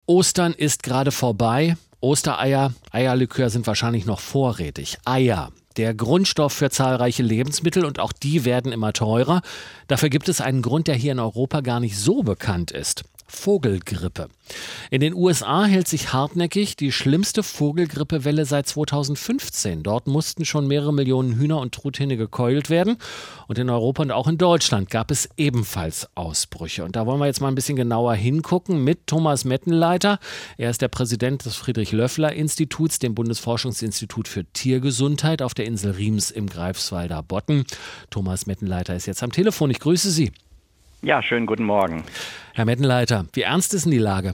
Ostern ist gerade vorbei. Ostereier, Eierlikör sind wahrscheinlich noch vorrätig. Eier, der Grundstoff für zahlreiche Lebensmittel, und auch die werden immer teurer. Dafür gibt es einen Grund, der hier in Europa gar nicht so bekannt ist. Vogelgrippe. In den USA hält sich hartnäckig die schlimmste Vogelgrippewelle seit 2015. Dort mussten schon mehrere Millionen Hühner und Truthähne gekeult werden. Und in Europa und auch in Deutschland gab es ebenfalls Ausbrüche. Und da wollen wir jetzt mal ein bisschen genauer hingucken mit Thomas Mettenleiter. Er ist der Präsident des Friedrich-Löffler-Instituts, dem Bundesforschungsinstitut für Tiergesundheit auf der Insel Riems im Greifswalder Bodden. Thomas Mettenleiter ist jetzt am Telefon. Ich grüße Sie. Ja, schönen guten Morgen. Herr Mettenleiter, wie ernst ist denn die Lage?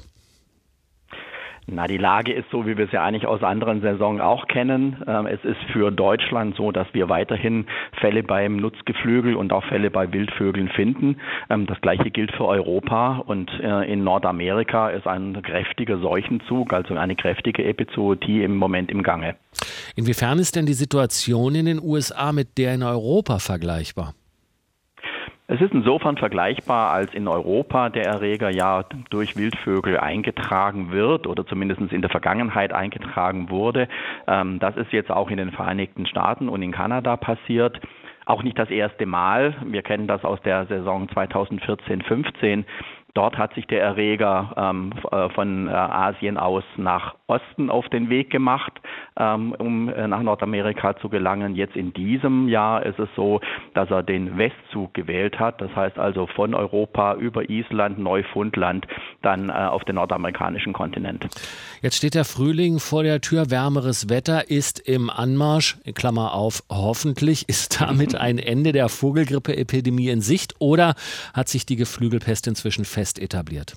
Na, die Lage ist so, wie wir es ja eigentlich aus anderen Saisonen auch kennen. Es ist für Deutschland so, dass wir weiterhin Fälle beim Nutzgeflügel und auch Fälle bei Wildvögeln finden. Das Gleiche gilt für Europa, und in Nordamerika ist ein kräftiger Seuchenzug, also eine kräftige Epizootie im Moment im Gange. Inwiefern ist denn die Situation in den USA mit der in Europa vergleichbar? Es ist insofern vergleichbar, als in Europa der Erreger ja durch Wildvögel eingetragen wird oder zumindest in der Vergangenheit eingetragen wurde. Das ist jetzt auch in den Vereinigten Staaten und in Kanada passiert. Auch nicht das erste Mal. Wir kennen das aus der Saison 2014-15. Dort hat sich der Erreger von Asien aus nach Osten auf den Weg gemacht, um nach Nordamerika zu gelangen. Jetzt in diesem Jahr ist es so, dass er den Westzug gewählt hat. Das heißt also von Europa über Island, Neufundland, dann auf den nordamerikanischen Kontinent. Jetzt steht der Frühling vor der Tür. Wärmeres Wetter ist im Anmarsch. Klammer auf, hoffentlich. Ist damit ein Ende der Vogelgrippe-Epidemie in Sicht, oder hat sich die Geflügelpest inzwischen fest etabliert?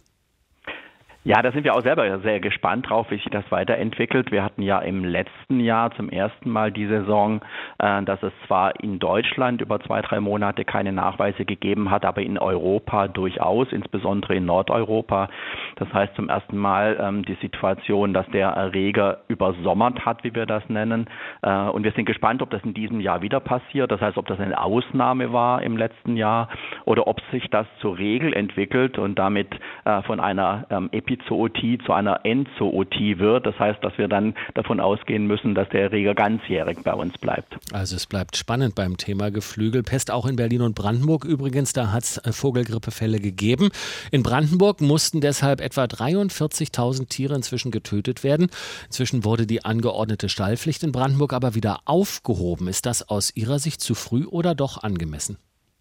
Ja, da sind wir auch selber sehr gespannt drauf, wie sich das weiterentwickelt. Wir hatten ja im letzten Jahr zum ersten Mal die Saison, dass es zwar in Deutschland über 2-3 Monate keine Nachweise gegeben hat, aber in Europa durchaus, insbesondere in Nordeuropa. Das heißt zum ersten Mal die Situation, dass der Erreger übersommert hat, wie wir das nennen. Und wir sind gespannt, ob das in diesem Jahr wieder passiert. Das heißt, ob das eine Ausnahme war im letzten Jahr oder ob sich das zur Regel entwickelt und damit von einer Epizootie zu einer Endzootie wird. Das heißt, dass wir dann davon ausgehen müssen, dass der Erreger ganzjährig bei uns bleibt. Also es bleibt spannend beim Thema Geflügelpest. Auch in Berlin und Brandenburg übrigens, da hat es Vogelgrippefälle gegeben. In Brandenburg mussten deshalb etwa 43.000 Tiere inzwischen getötet werden. Inzwischen wurde die angeordnete Stallpflicht in Brandenburg aber wieder aufgehoben. Ist das aus Ihrer Sicht zu früh oder doch angemessen?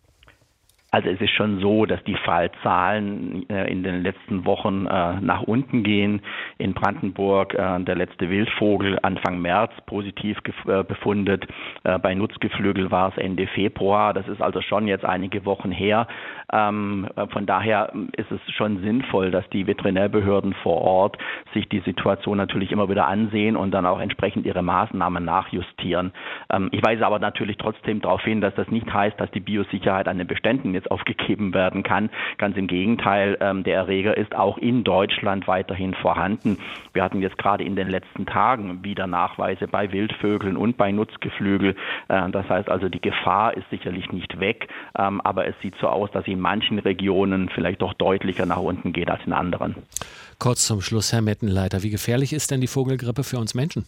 Also es ist schon so, dass die Fallzahlen in den letzten Wochen nach unten gehen. In Brandenburg der letzte Wildvogel Anfang März positiv befundet. Bei Nutzgeflügel war es Ende Februar. Das ist also schon jetzt einige Wochen her. Von daher ist es schon sinnvoll, dass die Veterinärbehörden vor Ort sich die Situation natürlich immer wieder ansehen und dann auch entsprechend ihre Maßnahmen nachjustieren. Ich weise aber natürlich trotzdem darauf hin, dass das nicht heißt, dass die Biosicherheit an den Beständen jetzt aufgegeben werden kann. Ganz im Gegenteil, der Erreger ist auch in Deutschland weiterhin vorhanden. Wir hatten jetzt gerade in den letzten Tagen wieder Nachweise bei Wildvögeln und bei Nutzgeflügel. Das heißt also, die Gefahr ist sicherlich nicht weg, aber es sieht so aus, dass sie in manchen Regionen vielleicht doch deutlicher nach unten geht als in anderen. Kurz zum Schluss, Herr Mettenleiter, wie gefährlich ist denn die Vogelgrippe für uns Menschen?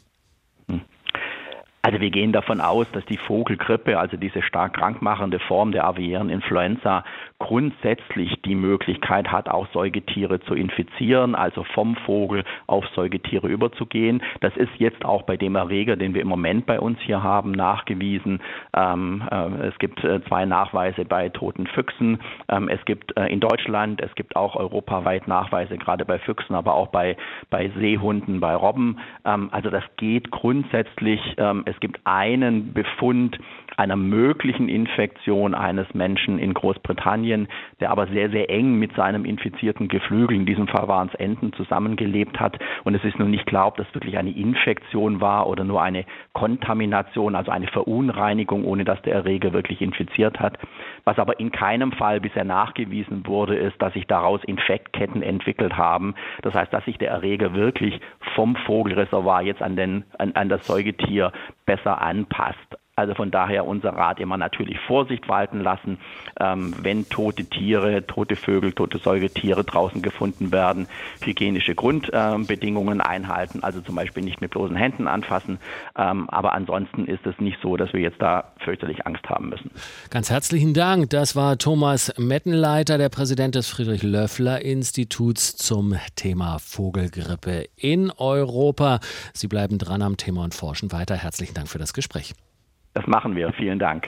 Also wir gehen davon aus, dass die Vogelgrippe, also diese stark krankmachende Form der aviären Influenza, grundsätzlich die Möglichkeit hat, auch Säugetiere zu infizieren, also vom Vogel auf Säugetiere überzugehen. Das ist jetzt auch bei dem Erreger, den wir im Moment bei uns hier haben, nachgewiesen. Es gibt 2 Nachweise bei toten Füchsen. Es gibt in Deutschland, es gibt auch europaweit Nachweise, gerade bei Füchsen, aber auch bei Seehunden, bei Robben. Also das geht grundsätzlich. Es gibt einen Befund einer möglichen Infektion eines Menschen in Großbritannien, der aber sehr, sehr eng mit seinem infizierten Geflügel, in diesem Fall waren es Enten, zusammengelebt hat. Und es ist nun nicht klar, ob das wirklich eine Infektion war oder nur eine Kontamination, also eine Verunreinigung, ohne dass der Erreger wirklich infiziert hat. Was aber in keinem Fall bisher nachgewiesen wurde, ist, dass sich daraus Infektketten entwickelt haben. Das heißt, dass sich der Erreger wirklich vom Vogelreservoir jetzt an das Säugetier besser anpasst. Also von daher unser Rat immer natürlich Vorsicht walten lassen, wenn tote Tiere, tote Vögel, tote Säugetiere draußen gefunden werden, hygienische Grundbedingungen einhalten, also zum Beispiel nicht mit bloßen Händen anfassen. Aber ansonsten ist es nicht so, dass wir jetzt da fürchterlich Angst haben müssen. Ganz herzlichen Dank. Das war Thomas Mettenleiter, der Präsident des Friedrich-Loeffler-Instituts zum Thema Vogelgrippe in Europa. Sie bleiben dran am Thema und forschen weiter. Herzlichen Dank für das Gespräch. Das machen wir. Vielen Dank.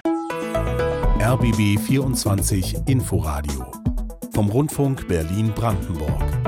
RBB 24 Inforadio vom Rundfunk Berlin-Brandenburg.